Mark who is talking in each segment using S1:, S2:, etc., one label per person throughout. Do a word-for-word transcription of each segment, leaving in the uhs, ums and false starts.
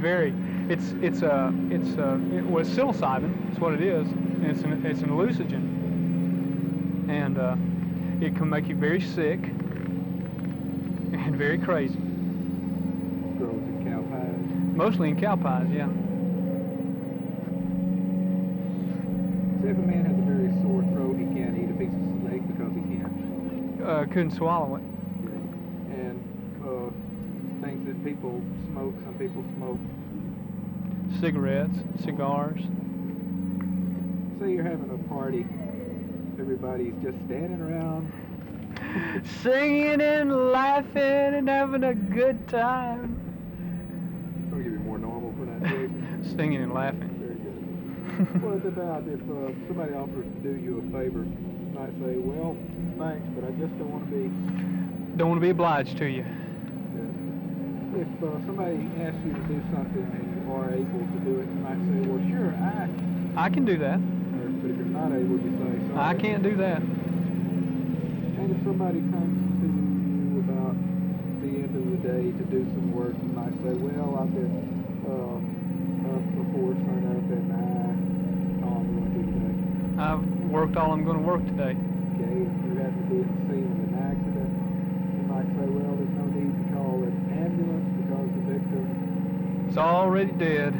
S1: very. It's it's a it's a it was psilocybin. That's what it is. And it's an it's an hallucinogen, and uh, it can make you very sick and very crazy.
S2: Grows in cow pies.
S1: Mostly in cow pies, yeah.
S2: So if a man has a very sore throat, he can't eat a piece of steak because he can't.
S1: Uh, couldn't swallow it.
S2: And uh, things that people smoke, some people smoke.
S1: Cigarettes, cigars.
S2: Say you're having a party, everybody's just standing around.
S1: Singing and laughing and having a good time.
S2: I'll give you more normal pronunciation.
S1: Singing and laughing.
S2: Very good. What about if uh, somebody offers to do you a favor? You might say, well, thanks, but I just don't want to be...
S1: Don't want to be obliged to you.
S2: If uh, somebody asks you to do something and you are able to do it, you might say, well, sure, I...
S1: I can do that.
S2: Or, but if you're not able, you say, sorry.
S1: I can't do that.
S2: And if somebody comes to you about the end of the day to do some work, you might say, well, I've been uh, up before sun up and I all I'm going to do today.
S1: I've worked all I'm going to work today.
S2: Okay, if you happen to be at the scene of an accident, you might say, well, there's no need to call an ambulance because the victim...
S1: It's already dead.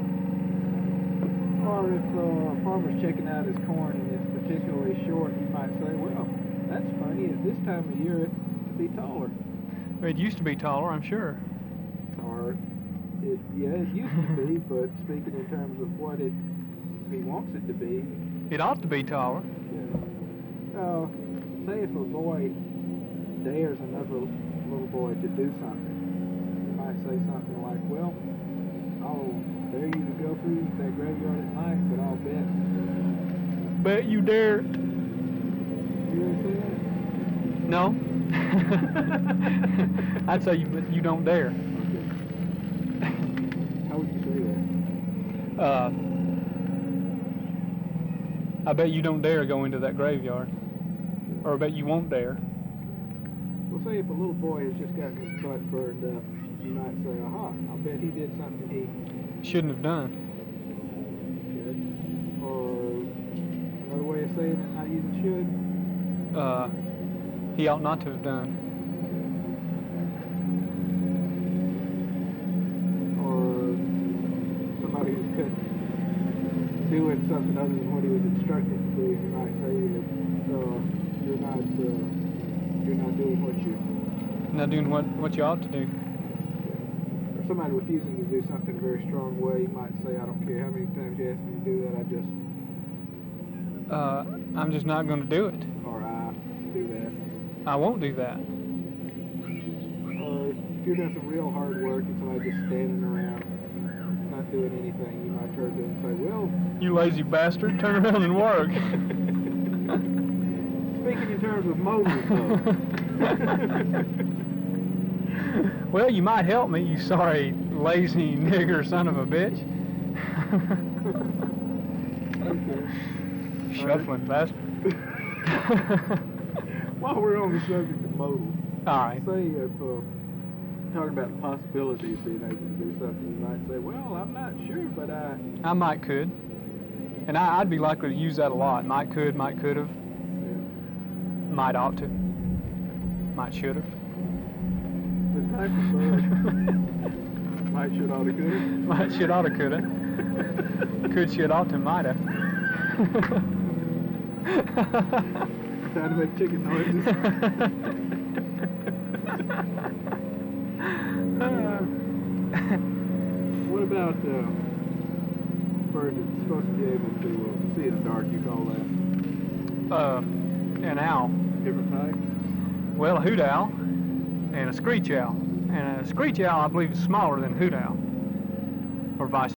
S2: Or if uh, a farmer's checking out his corn and it's particularly short, you might say, well, that's funny, at this time of year it to be taller.
S1: It used to be taller, I'm sure.
S2: Or, it, yeah, it used to be, but speaking in terms of what it he wants it to be.
S1: It ought to be taller.
S2: Yeah. Uh, say if a boy dares another little boy to do something, you might say something like, well, I'll dare you to go through that graveyard at night, but I'll bet.
S1: Bet you dare.
S2: You ever say that?
S1: No. I'd say you, you don't dare.
S2: Okay. How would you say that?
S1: Uh, I bet you don't dare go into that graveyard. Or I bet you won't dare.
S2: Well, say if a little boy has just gotten his butt burned up, you might say, aha, I'll bet he did something he
S1: shouldn't have done.
S2: should. Or another way of saying it, not using should.
S1: Uh, he ought not to have done.
S2: Or somebody who's cut doing something other than what he was instructed to do, you might say that uh, you're not uh, you're not doing what you
S1: Not doing what, what you ought to do.
S2: or somebody refusing to do something in a very strong way, you might say, I don't care how many times you ask me to do that, I just
S1: Uh, I'm just not going to do it.
S2: or I do that.
S1: I won't do that.
S2: Or if you're doing some real hard work and somebody just standing around not doing anything, you might turn to them and say, well,
S1: You lazy bastard, turn around and work.
S2: speaking in terms of motives, though.
S1: Well, you might help me, you sorry, lazy nigger son of a bitch.
S2: Okay.
S1: Shuffling bastard.
S2: While we're on the subject of motives,
S1: All right.
S2: say if uh, talking about the possibility of being able to do something, you might say, well, I'm not sure, but I...
S1: I might could. And I, I'd be likely to use that a lot. Might could, might could have,
S2: Yeah.
S1: might ought to, might should have.
S2: The type of bug, might, should, oughta, coulda.
S1: Might, should, oughta, coulda. Could, should, ought to, might have.
S2: Trying to make chicken noises. What about uh, bird that's supposed to be able to uh, see in the dark? You call that?
S1: Uh, an owl.
S2: Different type?
S1: Well, a hoot owl and a screech owl. And a screech owl, I believe, is smaller than a hoot owl, or vice